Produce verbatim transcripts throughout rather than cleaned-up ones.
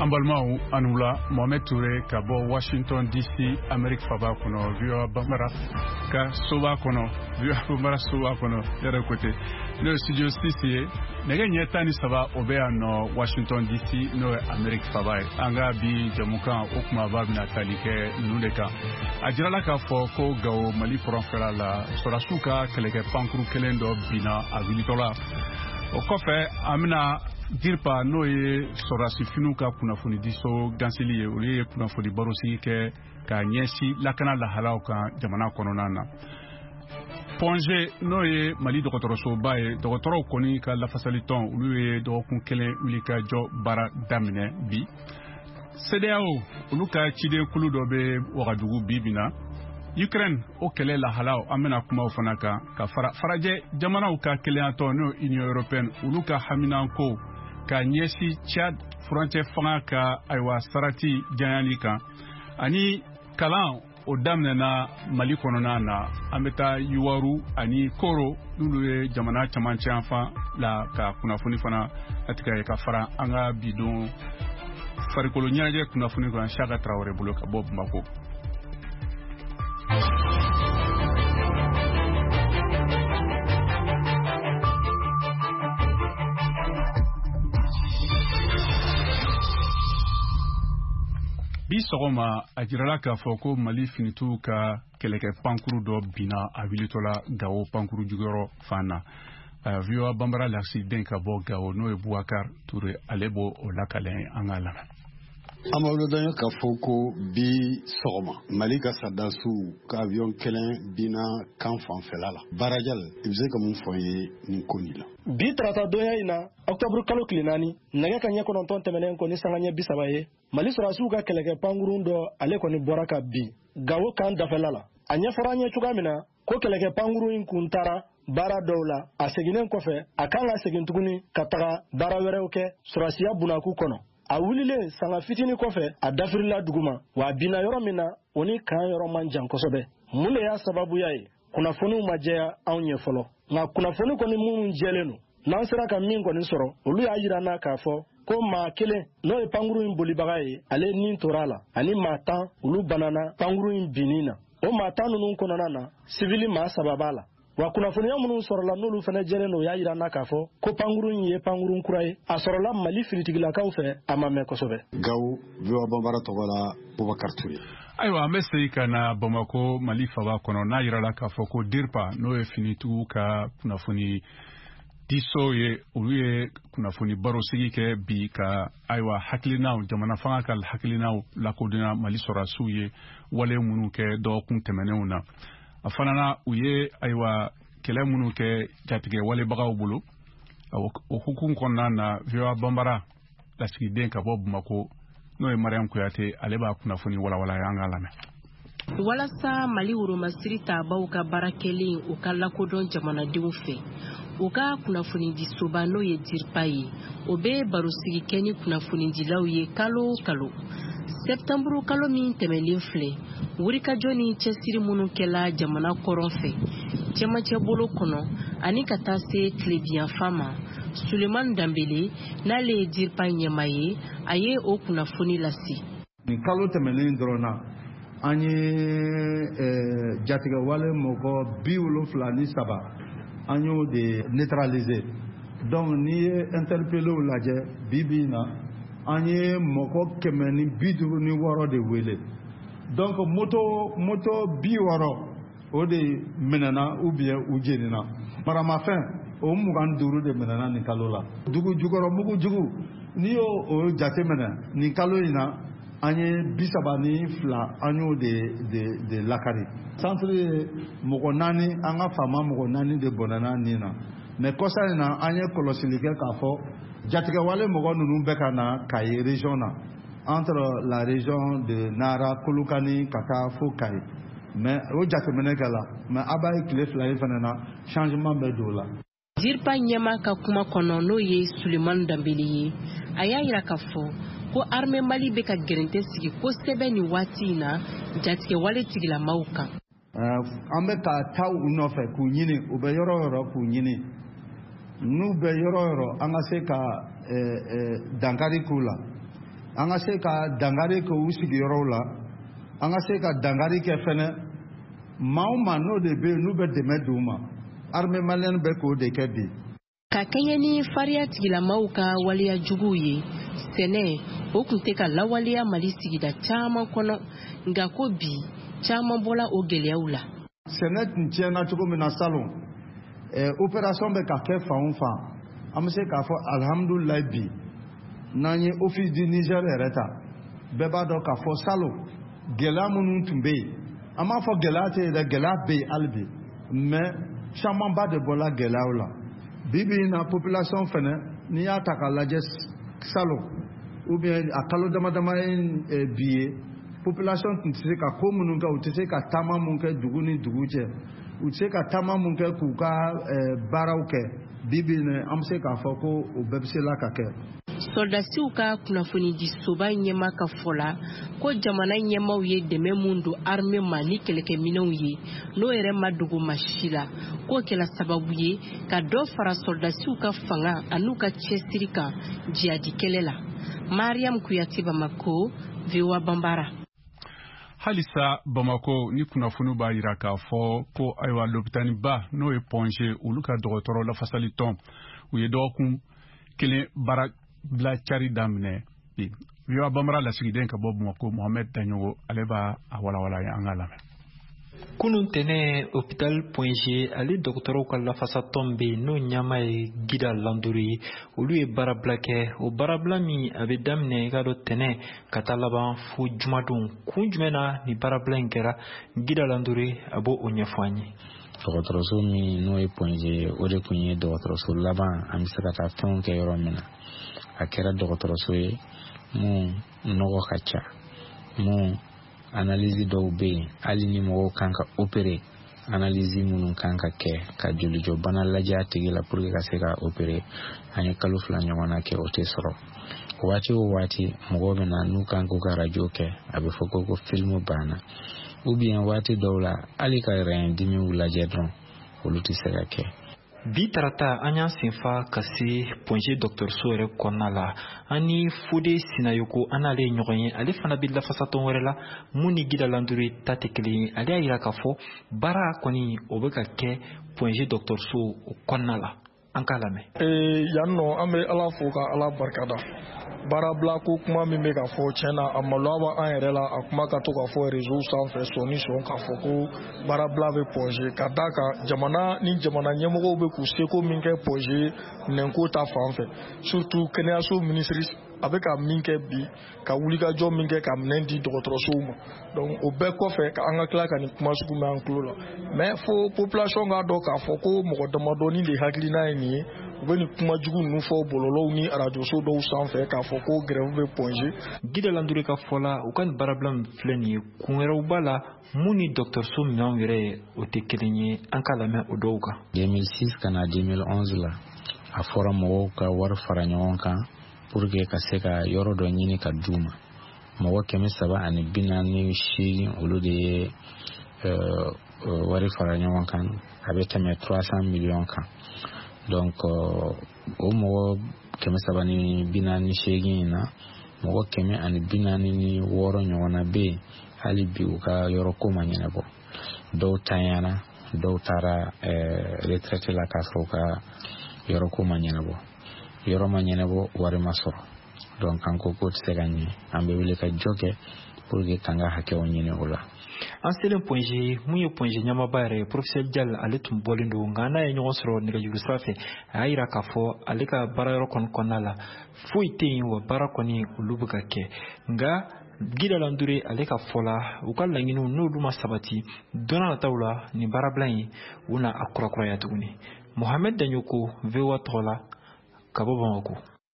Ambalmao Anoula Mohamed Touré Kabo Washington D C Amérique Faba kono via Bambara ka soba kono via Bambara soba kono yere côté le studio six nege nyeta ni saba obea no Washington D C no Amérique Faba anga bi jamuka okuma babina talike nuleka ajirala ka fo ko gawo Mali profela la sorasuka keleke pankuru kelendo bina abilitola okofe amina dirpa no ye sorasi finu ka kunafuni diso gansili ye o ye kunafuni barosi ke ka nyesi lakana la halaw kan jamana konona na ponje no ye Mali dokotoroso baye dokotoro koni ka la fasaliton ulu ye dokun kelen ulika jo bara damine bi C D A O ulu ka chide kulu do be wagadugu bibina Ukraine o kele la halaw amena kuma fana ka ka fara faraje jamana ka kele ato no Union Européenne ulu ka hamina ko ka nyesi Chad frontière fanga ka aywa sarati janyali kan ani kalan o damne na Mali konona na ameta yuwaru ani koro lulu jamana chamanche anfa la ka kunafuni fana atika ka fara anga bidon farikolo nyaje kunafuni ko Chaka Traoré bolo ka bob mbako bi sogoma ajirala ka foko Mali finitu ka keleke pankuru do bina abilitola gawo pankuru jugoro fana uh, vio Bambara l'accident ka bo gawo no e Boubacar Touré alebo o lakalen angala Amalo daño ka foko bi sogoma Mali ka sadasu ka avion kelen bina kan fanfelala barajal ibze ka mun foye ni konila bi trata doya ina octobre kalo klinani nage kanye kono ton temenen ko ni sanganye bisabaye Mali surasu ka keleke pangurundo ale ko ni boraka bi gawo kan dafelala anya faranye chugamina ko keleke panguru in kuntara bara dawla a seginen kofe akanga segin tuguni kataga bara wereuke surasiya bunaku kono a wulile sanga fitini kofe a dafirila duguma wa bina yoro mina oni kan yoro manjan kosobe mule ya sababu yayi kunafoni majeya awnye folo nga kunafoni koni mun jelenu nansira ka min koni soro olu ya yira na kafo ko ma kele no e panguru in bolibagaye ale nin torala ani mata ulu banana panguru in binina o mata nunu konona na civili ma sababala wa kunafoni ya munun sorola nolu fene jeleno ya yira na kafo ko panguru in ye panguru kuraye a sorola Mali finitigila kaufe amame kosobe gaw vio Bambara togola Boubacar Touré aywa amese kana Bamako Mali faba kono na yira la kafo ko dirpa no e finitu ka kunafoni diso ye uye kunafoni baro sigi ke bi ka aywa hakilinaw jamana fanga ka hakilinaw la kodina Mali sorasu ye wale munu ke do kun temenewna afanana uye aywa kele munu ke jatige wale bagaw bulu o hukun konna na via Bambara la sigi den ka bob mako no e Mariam Kuyate aleba kunafoni wala wala yanga lame walasa Mali wuro masirita bauka barakeli ukala kodon jamana diufe uka kunafuni di soba no ye dirpaye obe barusigi keni kunafuni di lauye kalo kalo septembre kalo min temelen fle wurika joni chesiri munu kela jamana koronfe chemache bolo kono ani kata se klebian fama Suleiman Dambele na le dirpa nyamaye aye o kunafuni lasi ni kalo temelen drona ani eh, jatiga wale moko biwlo flani saba anyo de neutraliser donc ni interpellé ou laje bibina anye moko kemeni bidu ni woro de wele donc moto moto bi woro o de menana ou bien ujenina para ma fin o mugan duru de menana ni kalola dugu jugoro mugu jugu ni o o jate mena ni kaloina anye bisabani fla anyo de de de lakari centre mogo nani anga fama mogo nani de bonana nina mais kosa na anye kolosilike kafo jatiga wale mogo nunu beka na Kayi région na entre la région de Nara Kolukani kata fo Kayi mais o jatemene kala mais abaye kile fla fana changement be dola dirpa nyama ka kuma kono no ye Suleiman Dambele aya yira kafo ko armée Mali be ka gerente sigi ko sebe ni wati na jatige wale tigila mauka ambe ka taw unofe ku nyini ube yoro yoro ku nyini nu be yoro yoro anga se ka dankari kula an ka se ka dangari kɛ u sigiyɔrɔw la, an ka se ka dangari kɛ fɛnɛ maa o maa n'o de bɛ yen n'u bɛ dɛmɛ d'u ma. Armée malienne bɛ k'o de kɛ bi. Ka kɛɲɛ ni fariya tigilamaw ka waliya juguw ye, sɛnɛ o kun tɛ ka lawaliya Mali sigida caman kɔnɔ, nka ko bi caman bɔla o gɛlɛyaw la. Sɛnɛ tun tiɲɛna cogo min na salon, opération bɛ ka kɛ fan o fan, an bɛ se k'a fɔ alhamdulilayi bi n'an ye office du Niger yɛrɛ ta, bɛɛ b'a dɔn k'a fɔ salon gɛlɛya minnu tun bɛ yen, an m'a fɔ gɛlɛya tɛ yen dɛ, gɛlɛya bɛ yen hali bi, mais camanba de bɔla gɛlɛyaw la. Bibi in na population fɛnɛ n'i y'a ta k'a lajɛ salon ou bien a kalo dama dama ye bi ye, population tun tɛ se ka ko minnu kɛ, u tɛ se ka taama mun kɛ dugu ni dugu cɛ, u tɛ se ka taama mun kɛ k'u ka baaraw kɛ. Bibi in na an bɛ se k'a fɔ ko o bɛɛ bɛ se la ka kɛ. Soldasiw ka kunnafoni di soba ɲɛma ka fɔ la ko jamana ɲɛmaw ye dɛmɛ mun don armée ma ni kɛlɛkɛminɛw ye n'o yɛrɛ ma dogo masi la, k'o kɛla sababu ye ka dɔ fara soldasiw ka fanga an'u ka cɛsiri kan jihadi kɛlɛ la. Mariam Kuyati, Bamako, V O A Bambara. Halisa Bamako ni kunnafoni b'a yira k'a fɔ ko ayiwa lopitani ba n'o ye Ponge olu ka dɔgɔtɔrɔ lafasali tɔn u ye dɔgɔkun kelen baara bila cari daminɛ bi. V O A Bambara lasigiden ka bɔ Bamako, Mohamed Danyogo ale b'a a walawala ye an ka lamɛn. Kunun tɛnɛ hôpital Ponge ale dɔgɔtɔrɔw ka lafasa tɔn bɛ yen n'o ɲama ye Gida Landuru ye, olu ye baarabila kɛ. O baarabila min a bɛ daminɛ i ka dɔn tɛnɛ ka taa laban fo jumadon. Kun jumɛn na ni baarabila in kɛra, Gida Landuru a b'o ɲɛfɔ an ye. Dɔgɔtɔrɔso min n'o ye Ponge o de kun ye dɔgɔtɔrɔso laban an bɛ se ka taa fɛnw kɛ yɔrɔ min na. A kɛra dɔgɔtɔrɔso ye mun nɔgɔ ka ca, mun analyse dɔw bɛ yen hali ni mɔgɔw kan ka opérer, analyse minnu kan ka kɛ ka jolijɔ bana lajɛ a tigi la pour que ka se ka opérer, an ye kalo fila ɲɔgɔnna kɛ o tɛ sɔrɔ. Waati o waati mɔgɔw bɛ na n'u kan k'u ka radio kɛ, a bɛ fɔ ko ko film banna, ou bien waati dɔw la hali ka yɛrɛ dimiw lajɛ dɔrɔn olu tɛ se ka kɛ. Bi tarata an y'an senfa ka se Ponge dɔgɔtɔrɔso yɛrɛ kɔnɔna la, an ni Fode Sinayoko an n'ale ye ɲɔgɔn ye, ale fana bɛ lafasatɔn wɛrɛ la mun ni Gida Landuru ta tɛ kelen ye. Ale y'a jira k'a fɔ baara kɔni o bɛ ka kɛ Ponge dɔgɔtɔrɔso kɔnɔna la. An k'a lamɛn. Yan nɔ an bɛ Ala fo ka Ala barikada. Baarabila ko kuma min bɛ ka fɔ tiɲɛna a maloya bɛ an yɛrɛ la, a kuma ka to ka fɔ réseau sanfɛ sɔni sɔn k'a fɔ ko baarabila bɛ Ponge ka d'a kan jamana ni jamana ɲɛmɔgɔw bɛ k'u seko min kɛ Ponge minɛnko ta fan fɛ, surtout kɛnɛyaso ministre a bɛ ka min kɛ bi ka wulikajɔ min kɛ ka minɛn di dɔgɔtɔrɔsow ma. Donc o bɛɛ kɔfɛ ka an ka tila ka nin kuma sugu mɛn an tulo la, mais fo population k'a dɔn k'a fɔ ko mɔgɔ damadɔni de hakilina ye nin ye, u bɛ nin kuma jugu ninnu fɔ bɔlɔlɔw ni arajoso dɔw sanfɛ k'a fɔ ko grève bɛ Ponge. Gida Landuru ka fɔ la u ka nin baarabila min filɛ nin ye kun wɛrɛw b'a la mun ni dɔgɔtɔrɔso minɛnw yɛrɛ o tɛ kelen ye, an ka lamɛn o dɔw kan. deux mille six ka na deux mille onze la a fɔra mɔgɔw ka wari fara ɲɔgɔn kan pour que ka se ka yɔrɔ dɔ ɲini ka d'u ma. Mɔgɔ kɛmɛ saba ani bi naani ni seegin olu de ye wari fara ɲɔgɔn kan, a bɛ tɛmɛ trois cents millions kan. Donc o mɔgɔ kɛmɛ saba ni bi naani ni seegin in na mɔgɔ kɛmɛ ani bi naani ni wɔɔrɔ ɲɔgɔnna bɛ yen hali bi u ka yɔrɔ ko ma ɲɛnabɔ. Dɔw tanyana, dɔw taara retraite la k'a sɔrɔ u ka yɔrɔ ko ma ɲɛnabɔ. Yɔrɔ ma ɲɛnabɔ wari ma sɔrɔ. Donc an ko ko tɛ se ka ɲɛ, an bɛ wele ka jɔ kɛ pour que k'an ka hakɛw ɲini o la. An selen Ponge mun ye Ponge ɲamaba yɛrɛ ye Professeur Dial ale tun bɔlen don, nka n'a ye ɲɔgɔn sɔrɔ nɛgɛjuru sira fɛ a y'a jira k'a fɔ ale ka baarayɔrɔ kɔni kɔnɔna la foyi tɛ yen wa baara kɔni olu bɛ ka kɛ, nka Gida Landuru ale ka fɔ la u ka laɲiniw n'olu ma sabati don n'a nataw la nin baarabila in u na a kurakuraya tuguni. Mohamed Danyoko, V O A tɔgɔ la ka bɔ Bamako.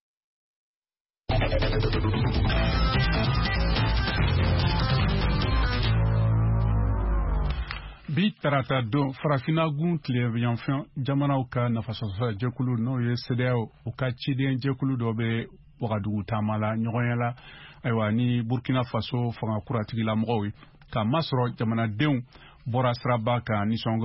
Bi tarata don farafina gun tileyanfɛn jamanaw ka nafasɔsɔ jɛkulu n'o ye C E D E A O u ka ciden jɛkulu dɔ bɛ Wagadugu taama la ɲɔgɔnya la ayiwa ni Burkina Faso fanga kuratigila mɔgɔw ye k'a masɔrɔ jamanadenw bɔra siraba kan nisɔngɔ